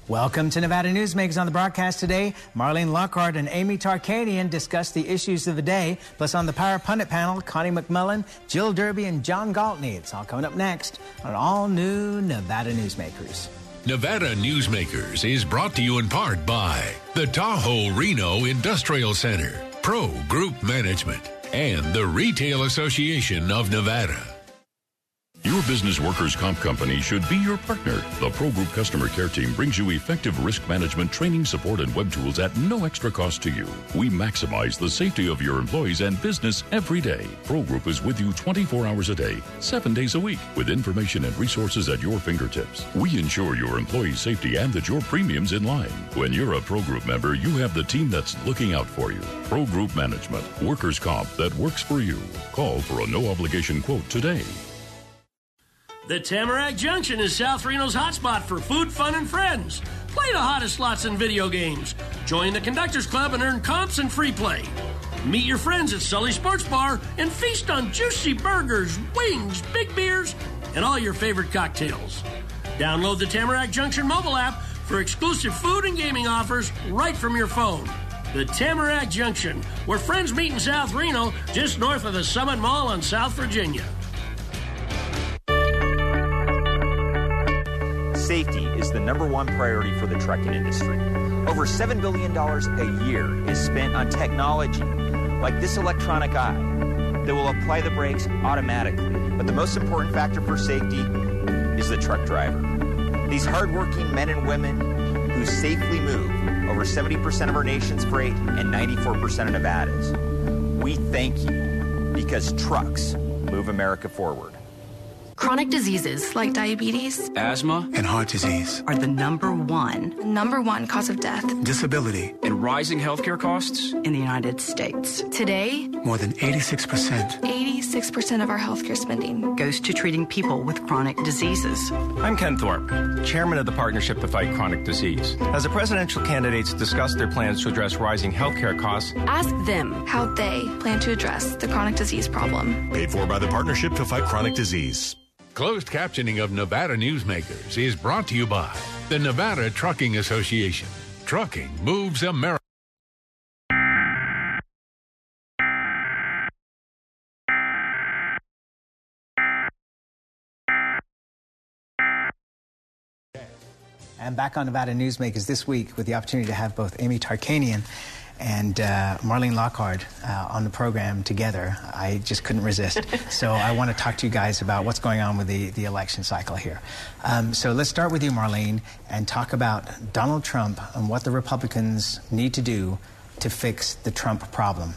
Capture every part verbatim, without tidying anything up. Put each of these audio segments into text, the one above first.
Welcome to Nevada Newsmakers. On the broadcast today, Marlene Lockhart and Amy Tarkanian discuss the issues of the day. Plus, on the Power Pundit panel, Connie McMillan, Jill Derby, and John Galtney. It's all coming up next on all new Nevada Newsmakers. Nevada Newsmakers is brought to you in part by the Tahoe Reno Industrial Center, Pro Group Management, and the Retail Association of Nevada. Your business workers' comp company should be your partner. The Pro Group Customer Care Team brings you effective risk management, training, support, and web tools at no extra cost to you. We maximize the safety of your employees and business every day. Pro Group is with you twenty-four hours a day, seven days a week, with information and resources at your fingertips. We ensure your employees' safety and that your premium's in line. When you're a Pro Group member, you have the team that's looking out for you. Pro Group Management, workers' comp that works for you. Call for a no-obligation quote today. The Tamarack Junction is South Reno's hotspot for food, fun, and friends. Play the hottest slots and video games. Join the Conductors Club and earn comps and free play. Meet your friends at Sully Sports Bar and feast on juicy burgers, wings, big beers, and all your favorite cocktails. Download the Tamarack Junction mobile app for exclusive food and gaming offers right from your phone. The Tamarack Junction, where friends meet in South Reno, just north of the Summit Mall on South Virginia. Safety is the number one priority for the trucking industry. Over seven billion dollars a year is spent on technology like this electronic eye that will apply the brakes automatically. But the most important factor for safety is the truck driver. These hardworking men and women who safely move over seventy percent of our nation's freight and ninety-four percent of Nevada's. We thank you because trucks move America forward. Chronic diseases like diabetes, asthma, and heart disease are the number one, number one cause of death, disability, and rising healthcare costs in the United States. Today, more than eighty-six percent, eighty-six percent of our healthcare spending goes to treating people with chronic diseases. I'm Ken Thorpe, chairman of the Partnership to Fight Chronic Disease. As the presidential candidates discuss their plans to address rising healthcare costs, ask them how they plan to address the chronic disease problem. Paid for by the Partnership to Fight Chronic Disease. Closed captioning of Nevada Newsmakers is brought to you by the Nevada Trucking Association. Trucking moves America. And back on Nevada Newsmakers this week with the opportunity to have both Amy Tarkanian and uh, Marlene Lockhart uh, on the program together. I just couldn't resist. So I want to talk to you guys about what's going on with the, the election cycle here. Um, so let's start with you, Marlene, and talk about Donald Trump and what the Republicans need to do to fix the Trump problem.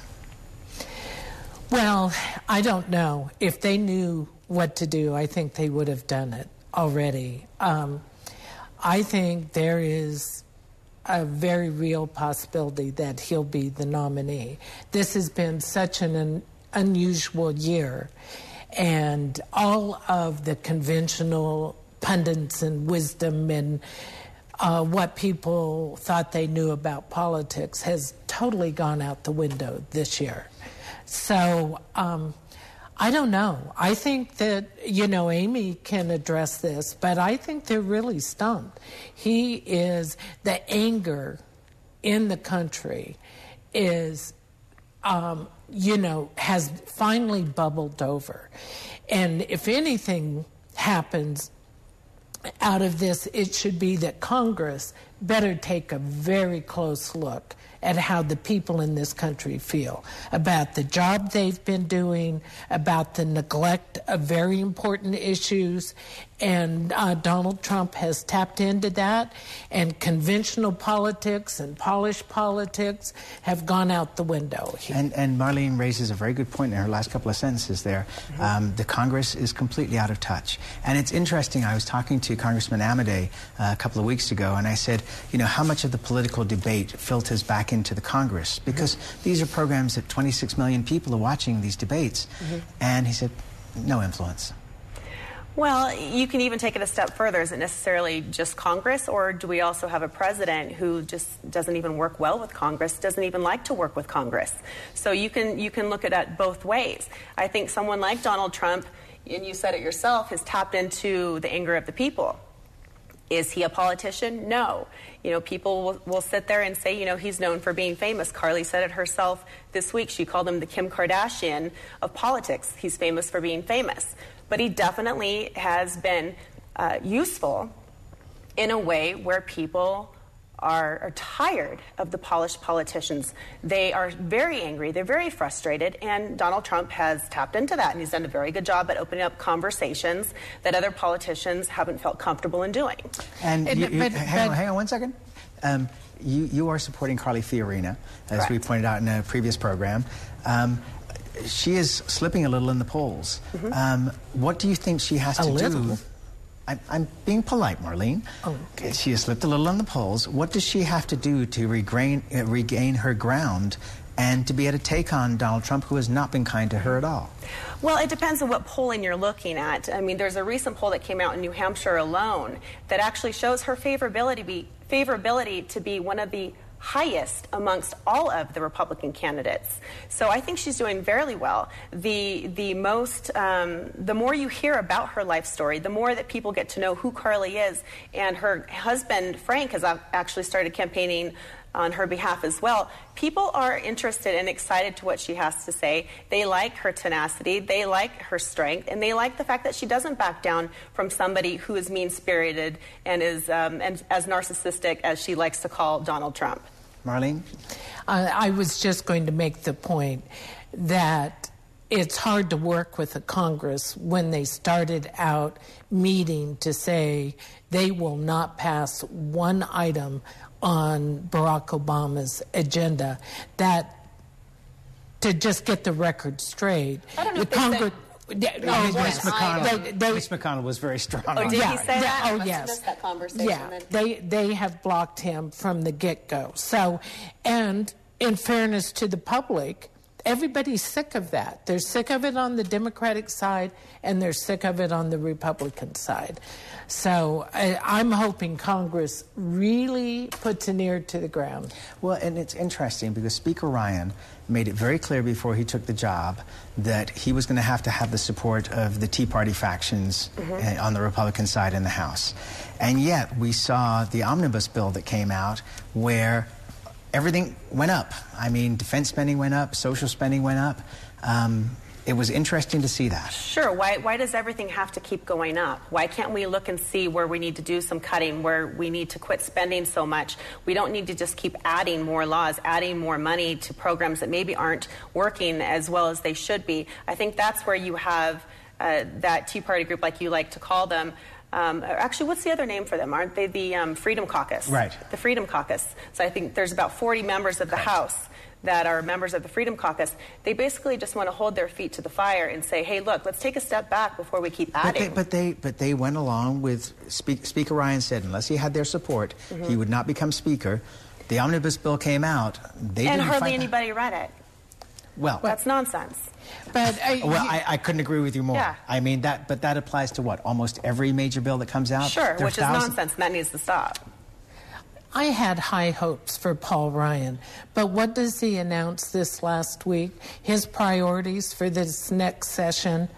Well, I don't know. If they knew what to do, I think they would have done it already. Um, I think there is a very real possibility that he'll be the nominee. This has been such an un- unusual year, and all of the conventional pundits and wisdom and uh, what people thought they knew about politics has totally gone out the window this year. So um, I don't know. I think that, you know, Amy can address this, but I think they're really stumped. He is, the anger in the country is, um, you know, has finally bubbled over. And if anything happens out of this, it should be that Congress better take a very close look at how the people in this country feel about the job they've been doing, about the neglect of very important issues. And uh, Donald Trump has tapped into that, and conventional politics and polished politics have gone out the window. And, and Marlene raises a very good point in her last couple of sentences there. Mm-hmm. Um, the Congress is completely out of touch. And it's interesting, I was talking to Congressman Amodei uh, a couple of weeks ago, and I said, you know, how much of the political debate filters back into the Congress? Because mm-hmm. these are programs that twenty-six million people are watching these debates. Mm-hmm. And he said, no influence. Well, you can even take it a step further. Is it necessarily just Congress, or do we also have a president who just doesn't even work well with Congress, doesn't even like to work with Congress? So you can you can look at it both ways. I think someone like Donald Trump, and you said it yourself, has tapped into the anger of the people. Is he a politician? No. You know, people will, will sit there and say, you know, he's known for being famous. Carly said it herself this week. She called him the Kim Kardashian of politics. He's famous for being famous. But he definitely has been uh, useful in a way where people Are, are tired of the polished politicians. They are very angry, they're very frustrated, and Donald Trump has tapped into that, and he's done a very good job at opening up conversations that other politicians haven't felt comfortable in doing. And, and you, you, but, hang, but, on, hang on one second. Um, you, you are supporting Carly Fiorina, as Correct. we pointed out in a previous program. Um, she is slipping a little in the polls. Mm-hmm. um, what do you think she has a to little? do? I'm, I'm being polite, Marlene. Oh, okay. She has slipped a little on the polls. What does she have to do to regain, uh, regain her ground and to be able to take on Donald Trump, who has not been kind to her at all? Well, it depends on what polling you're looking at. I mean, there's a recent poll that came out in New Hampshire alone that actually shows her favorability, be, favorability to be one of the highest amongst all of the Republican candidates. So I think she's doing very well. The the most um, the more you hear about her life story, the more that people get to know who Carly is. And her husband Frank has actually started campaigning on her behalf as well. People are interested and excited to what she has to say. They like her tenacity, they like her strength, and they like the fact that she doesn't back down from somebody who is mean-spirited and is um, and as narcissistic as she likes to call Donald Trump. Marlene? Uh, I was just going to make the point that it's hard to work with a Congress when they started out meeting to say they will not pass one item on Barack Obama's agenda. That, to just get the record straight, I don't know the if Congress. Oh, Mitch McConnell. Mitch McConnell was very strong. Oh, on did that. he say that? Oh, I must yes. have missed that conversation. Yeah, then. they they have blocked him from the get-go. So, and in fairness to the public, everybody's sick of that. They're sick of it on the Democratic side, and they're sick of it on the Republican side. So I, I'm hoping Congress really puts an ear to the ground. Well, and it's interesting because Speaker Ryan made it very clear before he took the job that he was going to have to have the support of the Tea Party factions mm-hmm. on the Republican side in the House. And yet we saw the omnibus bill that came out where everything went up. I mean, defense spending went up, social spending went up. Um, it was interesting to see that. Sure. Why, why does everything have to keep going up? Why can't we look and see where we need to do some cutting, where we need to quit spending so much? We don't need to just keep adding more laws, adding more money to programs that maybe aren't working as well as they should be. I think that's where you have uh, that Tea Party group, like you like to call them. Um, actually, what's the other name for them? Aren't they the um, Freedom Caucus? Right. The Freedom Caucus. So I think there's about forty members of the Correct. House that are members of the Freedom Caucus. They basically just want to hold their feet to the fire and say, hey, look, let's take a step back before we keep adding. But they, but they, but they went along with, Spe- Speaker Ryan said, unless he had their support, mm-hmm. he would not become Speaker. The omnibus bill came out. They and didn't hardly fight anybody read it. Well, that's nonsense. But uh, well, I, I couldn't agree with you more. Yeah. I mean, that, but that applies to what? Almost every major bill that comes out? Sure, There which are is thousands- nonsense, and that needs to stop. I had high hopes for Paul Ryan, but what does he announce this last week? His priorities for this next session?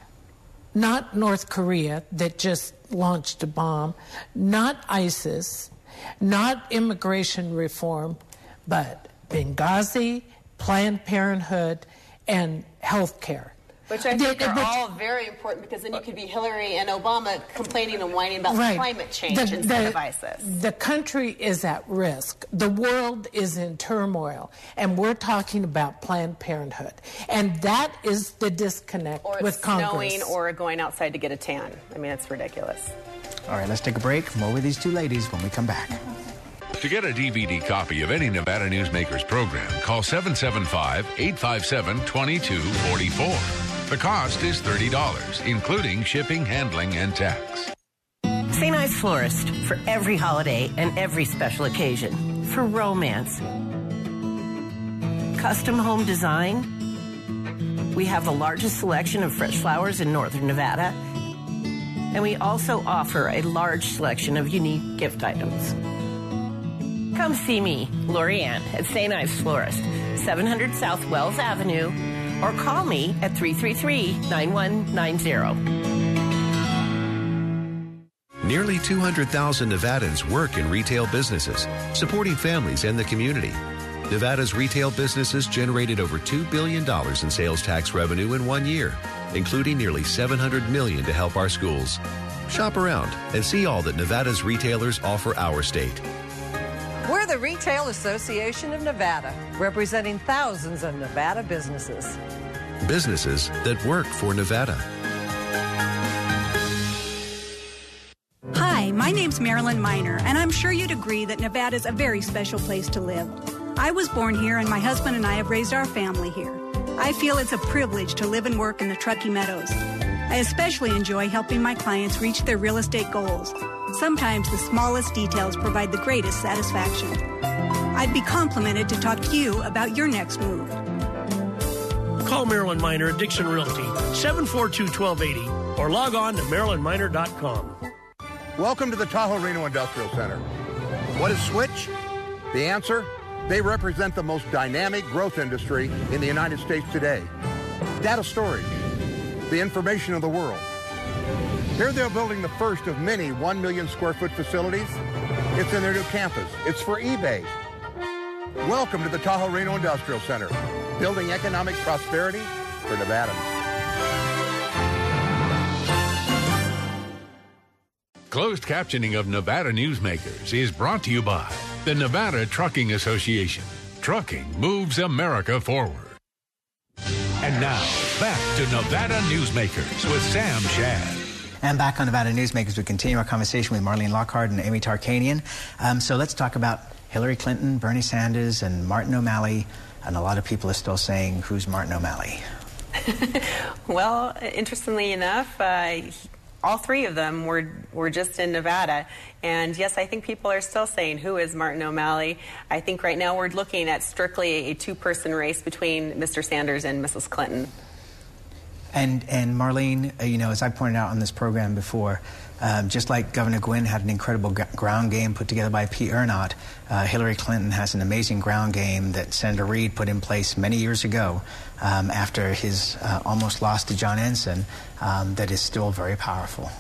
Not North Korea, that just launched a bomb, not ISIS, not immigration reform, but Benghazi, Planned Parenthood, and health care. Which I think are all very important, because then you could be Hillary and Obama complaining and whining about Right. climate change The- instead the- of ISIS. The country is at risk. The world is in turmoil. And we're talking about Planned Parenthood. And that is the disconnect Or it's with Congress. snowing or going outside to get a tan. I mean, it's ridiculous. All right, let's take a break. More with these two ladies when we come back. To get a D V D copy of any Nevada Newsmakers program, call seven seven five, eight five seven, two two four four. The cost is thirty dollars, including shipping, handling, and tax. Saint Ives Florist, for every holiday and every special occasion. For romance. Custom home design. We have the largest selection of fresh flowers in northern Nevada. And we also offer a large selection of unique gift items. Come see me, Lorianne, at Saint Ives Florist, seven hundred South Wells Avenue, or call me at three three three, nine one nine zero. Nearly two hundred thousand Nevadans work in retail businesses, supporting families and the community. Nevada's retail businesses generated over two billion dollars in sales tax revenue in one year, including nearly seven hundred million dollars to help our schools. Shop around and see all that Nevada's retailers offer our state. We're the Retail Association of Nevada, representing thousands of Nevada businesses. Businesses that work for Nevada. Hi, my name's Marilyn Miner, and I'm sure you'd agree that Nevada's a very special place to live. I was born here, and my husband and I have raised our family here. I feel it's a privilege to live and work in the Truckee Meadows. I especially enjoy helping my clients reach their real estate goals. Sometimes the smallest details provide the greatest satisfaction. I'd be complimented to talk to you about your next move. Call Marilyn Miner at Dixon Realty, seven four two, one two eight zero, or log on to marilyn miner dot com. Welcome to the Tahoe Reno Industrial Center. What is Switch? The answer? They represent the most dynamic growth industry in the United States today. Data storage, the information of the world. Here they're building the first of many one million square foot facilities. It's in their new campus. It's for eBay. Welcome to the Tahoe Reno Industrial Center, building economic prosperity for Nevadans. Closed captioning of Nevada Newsmakers is brought to you by the Nevada Trucking Association. Trucking moves America forward. And now, back to Nevada Newsmakers with Sam Shad. And back on Nevada Newsmakers, we continue our conversation with Marlene Lockhart and Amy Tarkanian. Um, so let's talk about Hillary Clinton, Bernie Sanders, and Martin O'Malley. And a lot of people are still saying, who's Martin O'Malley? Well, interestingly enough, uh, all three of them were, were just in Nevada. And yes, I think people are still saying, who is Martin O'Malley? I think right now we're looking at strictly a two-person race between Mister Sanders and Missus Clinton. And, and Marlene, uh, you know, as I pointed out on this program before, um, just like Governor Gwynn had an incredible g ground game put together by Pete Ernott, uh, Hillary Clinton has an amazing ground game that Senator Reid put in place many years ago um, after his uh, almost loss to John Ensign, um, that is still very powerful.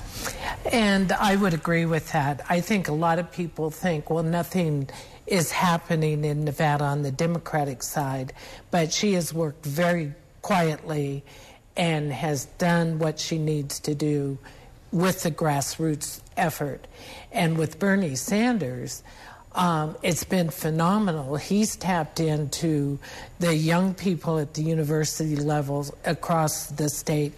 And I would agree with that. I think a lot of people think, well, nothing is happening in Nevada on the Democratic side, but she has worked very quietly and has done what she needs to do with the grassroots effort. And with Bernie Sanders, um, it's been phenomenal. He's tapped into the young people at the university levels across the state,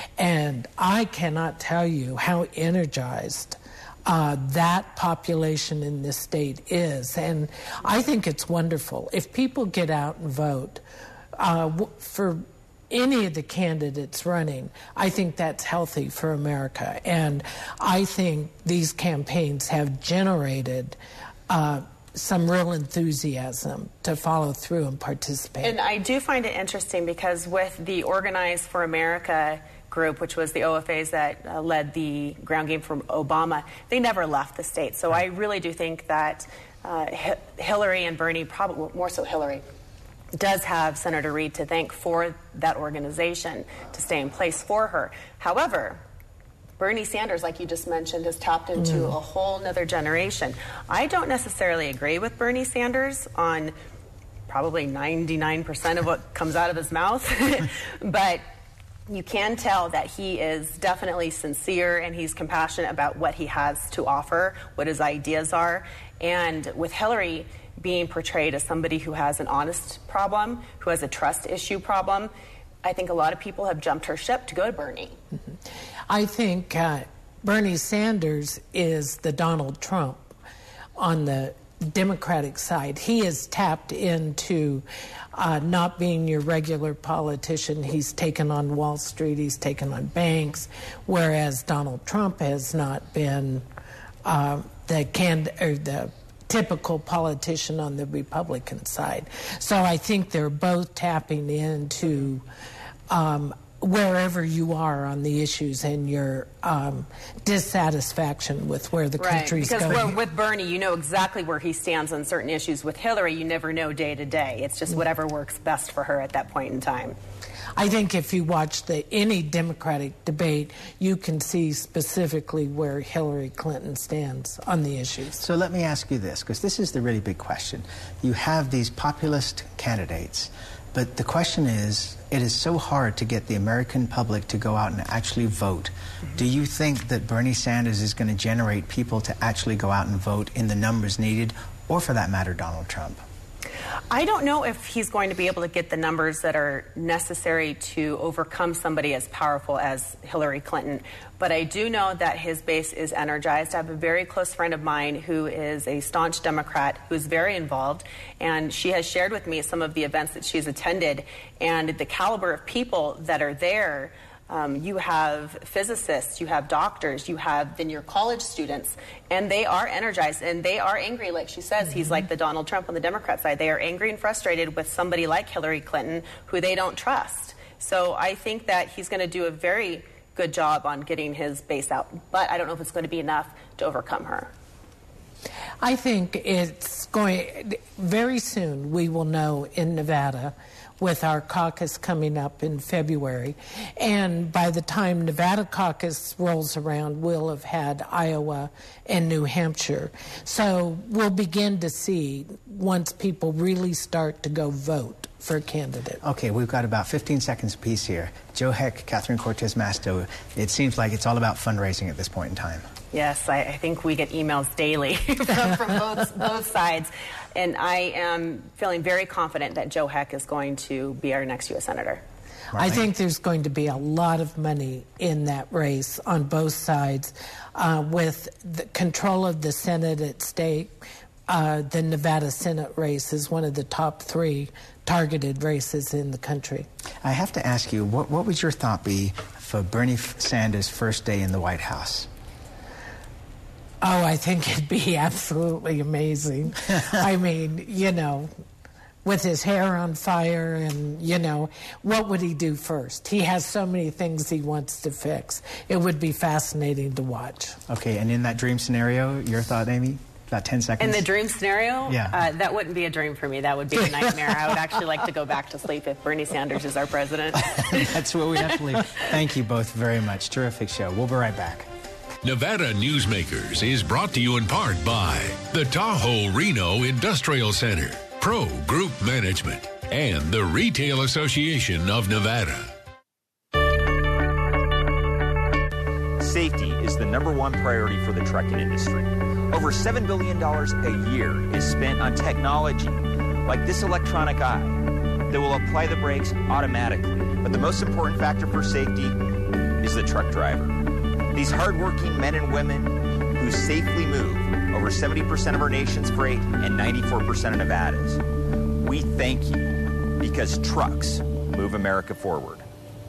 and I cannot tell you how energized uh, that population in this state is. And I think it's wonderful. If people get out and vote uh, for any of the candidates running, I think that's healthy for America. And I think these campaigns have generated uh, some real enthusiasm to follow through and participate. And I do find it interesting because with the Organize for America group, which was the O F As that uh, led the ground game for Obama, they never left the state. So I really do think that uh, H Hillary and Bernie, probably more so Hillary, does have Senator Reid to thank for that organization to stay in place for her. However, Bernie Sanders, like you just mentioned, has tapped into mm. a whole nother generation. I don't necessarily agree with Bernie Sanders on probably ninety-nine percent of what comes out of his mouth, but you can tell that he is definitely sincere and he's compassionate about what he has to offer, what his ideas are. And with Hillary being portrayed as somebody who has an honest problem, who has a trust issue problem, I think a lot of people have jumped her ship to go to Bernie. Mm-hmm. I think uh, Bernie Sanders is the Donald Trump on the Democratic side. He has tapped into uh, not being your regular politician. He's taken on Wall Street, he's taken on banks, whereas Donald Trump has not been uh, the can or the typical politician on the Republican side. So I think they're both tapping into um, wherever you are on the issues and your um, dissatisfaction with where the right. country's because going. Because with Bernie, you know exactly where he stands on certain issues. With Hillary, you never know day to day. It's just whatever works best for her at that point in time. I think if you watch the any Democratic debate, you can see specifically where Hillary Clinton stands on the issues. So let me ask you this, because this is the really big question. You have these populist candidates, but the question is, it is so hard to get the American public to go out and actually vote. Mm-hmm. Do you think that Bernie Sanders is going to generate people to actually go out and vote in the numbers needed, or for that matter, Donald Trump? I don't know if he's going to be able to get the numbers that are necessary to overcome somebody as powerful as Hillary Clinton. But I do know that his base is energized. I have a very close friend of mine who is a staunch Democrat who's very involved, and she has shared with me some of the events that she's attended and the caliber of people that are there. Um, you have physicists, you have doctors, you have then your college students, and they are energized and they are angry. Like she says, mm-hmm. he's like the Donald Trump on the Democrat side. They are angry and frustrated with somebody like Hillary Clinton who they don't trust. So I think that he's going to do a very good job on getting his base out, but I don't know if it's going to be enough to overcome her. I think it's going, very soon we will know in Nevada, with our caucus coming up in February. And by the time Nevada caucus rolls around, we'll have had Iowa and New Hampshire. So we'll begin to see, once people really start to go vote for a candidate. Okay, we've got about fifteen seconds apiece here. Joe Heck, Catherine Cortez Masto, it seems like it's all about fundraising at this point in time. Yes, I, I think we get emails daily from, from both, both sides. And I am feeling very confident that Joe Heck is going to be our next U S Senator. I think there's going to be a lot of money in that race on both sides. Uh, with the control of the Senate at stake, uh, the Nevada Senate race is one of the top three targeted races in the country. I have to ask you, what, what would your thought be for Bernie Sanders' first day in the White House? Oh, I think it'd be absolutely amazing. I mean, you know, with his hair on fire and, you know, what would he do first? He has so many things he wants to fix. It would be fascinating to watch. Okay, and in that dream scenario, your thought, Amy? About ten seconds. In the dream scenario? Yeah. Uh, that wouldn't be a dream for me. That would be a nightmare. I would actually like to go back to sleep if Bernie Sanders is our president. That's what we have to leave. Thank you both very much. Terrific show. We'll be right back. Nevada Newsmakers is brought to you in part by the Tahoe Reno Industrial Center, Pro Group Management, and the Retail Association of Nevada. Safety is the number one priority for the trucking industry. Over seven billion dollars a year is spent on technology like this electronic eye that will apply the brakes automatically. But the most important factor for safety is the truck driver. These hardworking men and women who safely move over seventy percent of our nation's freight and ninety-four percent of Nevada's. We thank you because trucks move America forward.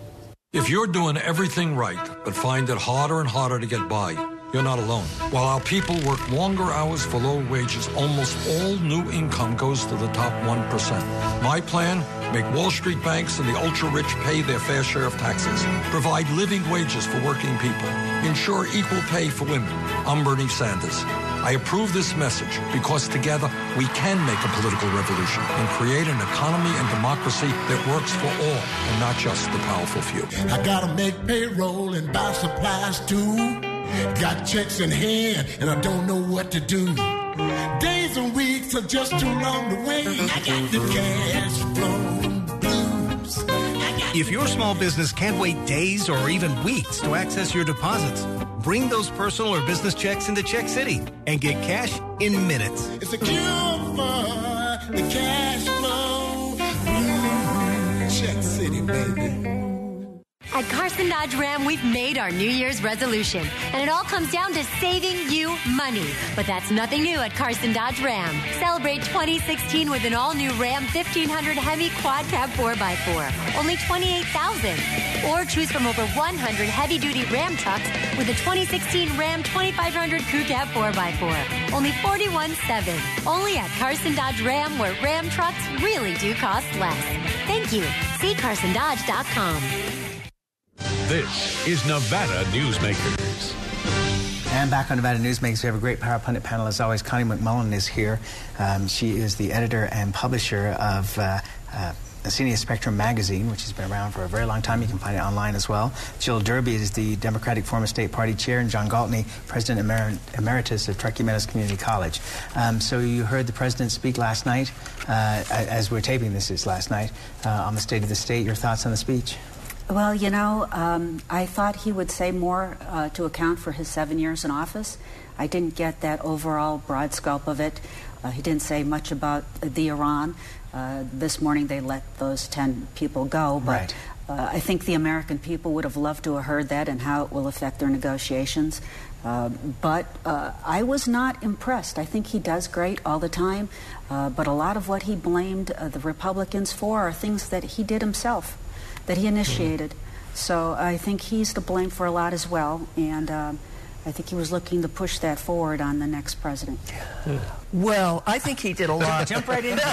If you're doing everything right but find it harder and harder to get by, you're not alone. While our people work longer hours for lower wages, almost all new income goes to the top one percent. My plan? Make Wall Street banks and the ultra-rich pay their fair share of taxes. Provide living wages for working people. Ensure equal pay for women. I'm Bernie Sanders. I approve this message because together we can make a political revolution and create an economy and democracy that works for all and not just the powerful few. I gotta make payroll and buy supplies too. Got checks in hand and I don't know what to do. Days and weeks are just too long to wait. I got the cash flow blues. If your small business can't wait days or even weeks to access your deposits, bring those personal or business checks into Check City and get cash in minutes. It's a cure for the cash flow blues. Check City, baby. At Carson Dodge Ram, we've made our New Year's resolution, and it all comes down to saving you money. But that's nothing new at Carson Dodge Ram. Celebrate twenty sixteen with an all-new Ram fifteen hundred Hemi Quad Cab four by four, only twenty-eight thousand dollars. Or choose from over one hundred heavy-duty Ram trucks with a twenty sixteen Ram twenty-five hundred Crew Cab four by four, only forty-one thousand seven hundred dollars. Only at Carson Dodge Ram, where Ram trucks really do cost less. Thank you. See carson dodge dot com. This is Nevada Newsmakers. And back on Nevada Newsmakers, we have a great Power Pundit panel. As always, Connie McMullen is here. Um, she is the editor and publisher of uh, uh, Senior Spectrum magazine, which has been around for a very long time. You can find it online as well. Jill Derby is the Democratic former state party chair, and John Galtney, President Emer Emeritus of Truckee Meadows Community College. Um, so you heard the president speak last night, uh, as we're taping this is last night, uh, on the State of the State. Your thoughts on the speech? Well, you know, um, I thought he would say more uh, to account for his seven years in office. I didn't get that overall broad scope of it. Uh, he didn't say much about uh, the Iran. Uh, this morning they let those ten people go, but right. uh, I think the American people would have loved to have heard that and how it will affect their negotiations. Uh, but uh, I was not impressed. I think he does great all the time, uh, but a lot of what he blamed uh, the Republicans for are things that he did himself, that he initiated. Mm-hmm. So I think he's to blame for a lot as well, and um, I think he was looking to push that forward on the next president. Well, I think he did a lot. Jump right in.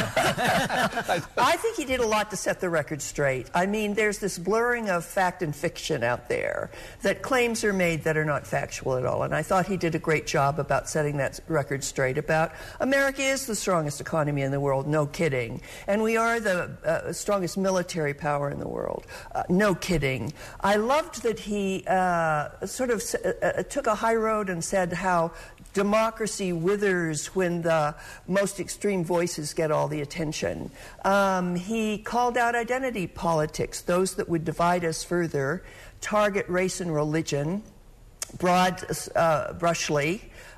I think he did a lot to set the record straight. I mean, there's this blurring of fact and fiction out there, that claims are made that are not factual at all. And I thought he did a great job about setting that record straight about America is the strongest economy in the world, no kidding. And we are the uh, strongest military power in the world, uh, no kidding. I loved that he uh, sort of uh, took a high road and said how democracy withers when the most extreme voices get all the attention. Um, he called out identity politics, those that would divide us further, target race and religion, broad uh, brushly,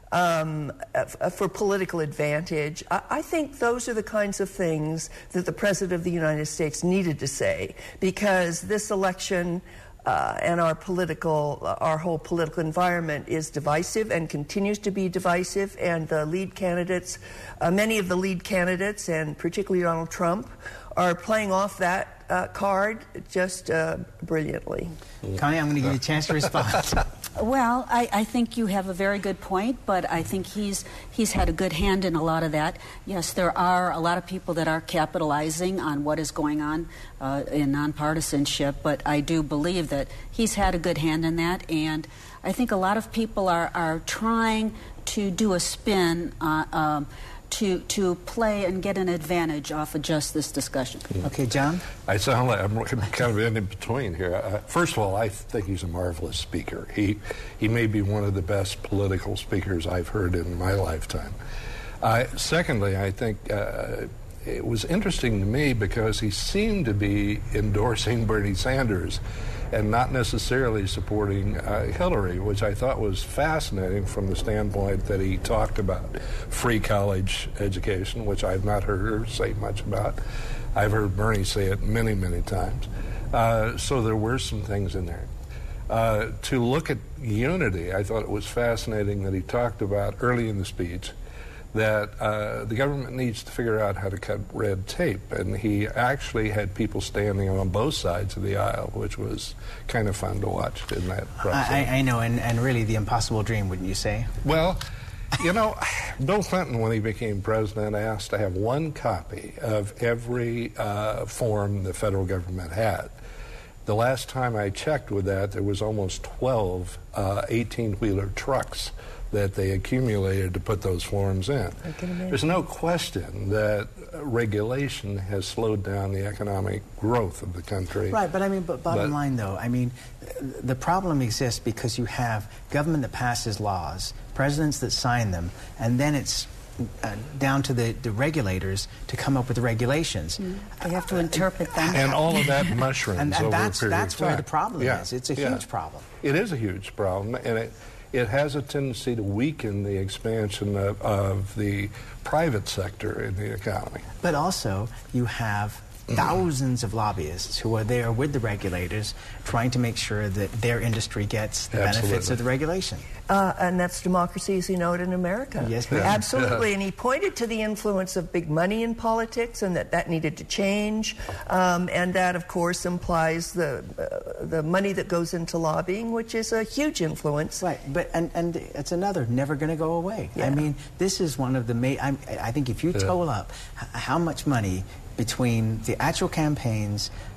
um, for political advantage. I, I think those are the kinds of things that the President of the United States needed to say, because this election Uh, and our political, uh, our whole political environment is divisive and continues to be divisive, and the lead candidates, uh, many of the lead candidates, and particularly Donald Trump, are playing off that uh, card just uh, brilliantly. Connie, I'm going to give you a chance to respond. Well, I, I think you have a very good point, but I think he's he's had a good hand in a lot of that. Yes, there are a lot of people that are capitalizing on what is going on uh, in nonpartisanship, but I do believe that he's had a good hand in that, and I think a lot of people are, are trying to do a spin uh, um, to to play and get an advantage off of just this discussion. Okay, John? I sound like I'm kind of in between here. Uh, first of all, I think he's a marvelous speaker. He, he may be one of the best political speakers I've heard in my lifetime. Uh, secondly, I think uh, it was interesting to me because he seemed to be endorsing Bernie Sanders and not necessarily supporting uh, Hillary, which I thought was fascinating from the standpoint that he talked about free college education, which I've not heard her say much about. I've heard Bernie say it many, many times. Uh, so there were some things in there. Uh, to look at unity, I thought it was fascinating that he talked about early in the speech that uh, the government needs to figure out how to cut red tape. And he actually had people standing on both sides of the aisle, which was kind of fun to watch in that process. I, I know, and, and really the impossible dream, wouldn't you say? Well, you know, Bill Clinton, when he became president, asked to have one copy of every uh, form the federal government had. The last time I checked with that, there was almost twelve uh, eighteen-wheeler trucks that they accumulated to put those forms in. There's no question that regulation has slowed down the economic growth of the country. Right, but I mean, but bottom but, line though, I mean, the problem exists because you have government that passes laws, presidents that sign them, and then it's Uh, down to the, the regulators to come up with the regulations. Mm. They have to interpret them. And all of that mushrooms and, and over that's, a period that's of time. where the problem yeah. is. It's a yeah. huge problem. It is a huge problem, and it, it has a tendency to weaken the expansion of, of the private sector in the economy. But also, you have thousands of lobbyists who are there with the regulators trying to make sure that their industry gets the Absolutely. benefits of the regulation. Uh, and that's democracy as you know it in America. Yes, ma'am. Absolutely. Yeah. And he pointed to the influence of big money in politics and that that needed to change. Um, and that, of course, implies the uh, the money that goes into lobbying, which is a huge influence. Right. But and, and it's another never going to go away. Yeah. I mean, this is one of the main... I think if you Yeah. total up h- how much money between the actual campaigns,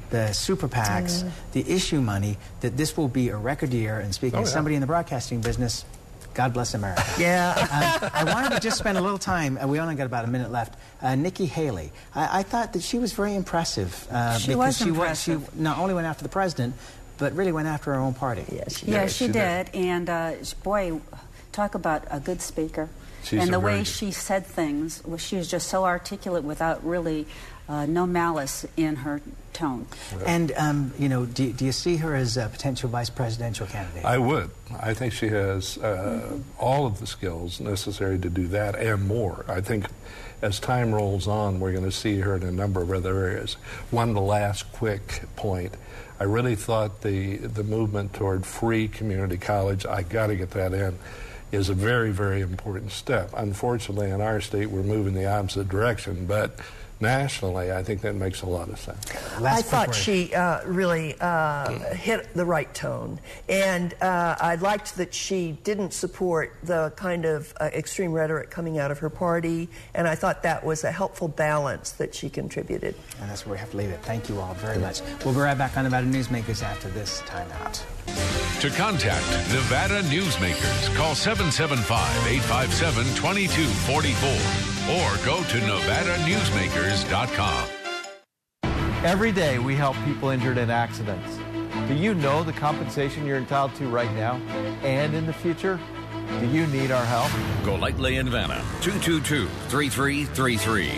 the super PACs, mm. the issue money, that this will be a record year. And speaking oh, as yeah. somebody in the broadcasting business, God bless America. Yeah. um, I wanted to just spend a little time, uh, we only got about a minute left. Uh, Nikki Haley, I, I thought that she was very impressive. Uh, she because was she impressive. Was, she not only went after the president, but really went after her own party. Yeah, she did. Yeah, did. she, she did. did. And, uh, boy, talk about a good speaker. She's and the way good. she said things, well, she was just so articulate without really uh, no malice in her tone. And, um, you know, do, do you see her as a potential vice presidential candidate? I would. I think she has uh, mm-hmm. all of the skills necessary to do that and more. I think as time rolls on, we're going to see her in a number of other areas. One last quick point. I really thought the, the movement toward free community college, I got to get that in, is a very, very important step. Unfortunately, in our state, we're moving the opposite direction, but nationally, I think that makes a lot of sense. I thought she uh, really uh, hit the right tone. And uh, I liked that she didn't support the kind of uh, extreme rhetoric coming out of her party. And I thought that was a helpful balance that she contributed. And that's where we have to leave it. Thank you all very much. We'll be right back on Nevada Newsmakers after this timeout. To contact Nevada Newsmakers, call seven seven five, eight five seven, two two four four or go to nevada newsmakers dot com. Every day we help people injured in accidents. Do you know the compensation you're entitled to right now and in the future? Do you need our help? Golightly in Nevada, two two two, three three three three.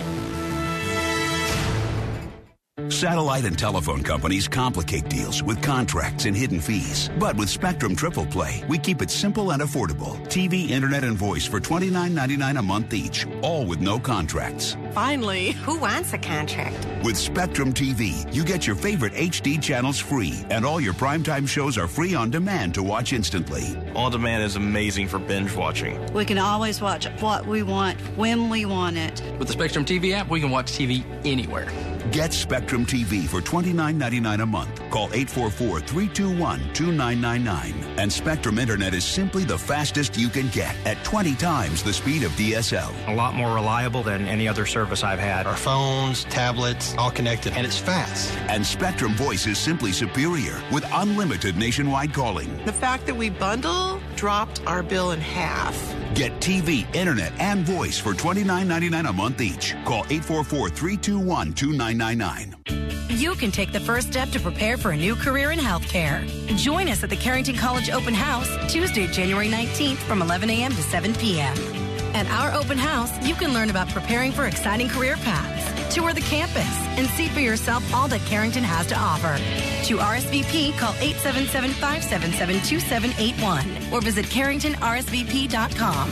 Satellite and telephone companies complicate deals with contracts and hidden fees. But with Spectrum Triple Play, we keep it simple and affordable. T V, internet, and voice for twenty-nine ninety-nine a month each, all with no contracts. Finally, who wants a contract? With Spectrum T V, you get your favorite H D channels free, and all your primetime shows are free on demand to watch instantly. On demand is amazing for binge watching. We can always watch what we want, when we want it. With the Spectrum T V app, we can watch T V anywhere. Get Spectrum T V for twenty-nine ninety-nine a month. Call eight four four, three two one, two nine nine nine. And Spectrum Internet is simply the fastest you can get at twenty times the speed of D S L. A lot more reliable than any other service I've had. Our phones, tablets, all connected, and it's fast. And Spectrum Voice is simply superior with unlimited nationwide calling. The fact that we bundle dropped our bill in half. Get T V, internet, and voice for twenty-nine ninety-nine a month each. Call eight four four, three two one, two nine nine nine. You can take the first step to prepare for a new career in healthcare. Join us at the Carrington College Open House Tuesday, January nineteenth from eleven a.m. to seven p.m. At our open house, you can learn about preparing for exciting career paths, tour the campus, and see for yourself all that Carrington has to offer. To R S V P, call eight seven seven, five seven seven, two seven eight one or visit carrington r s v p dot com.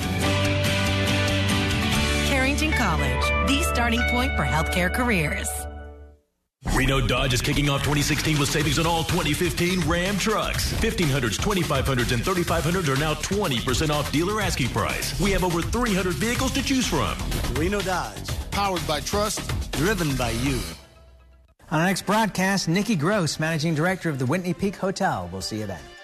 Carrington College, the starting point for healthcare careers. Reno Dodge is kicking off twenty sixteen with savings on all twenty fifteen Ram trucks. fifteen hundreds, twenty-five hundreds, and thirty-five hundreds are now twenty percent off dealer asking price. We have over three hundred vehicles to choose from. Reno Dodge, powered by trust, driven by you. On our next broadcast, Nikki Gross, Managing Director of the Whitney Peak Hotel. We'll see you then.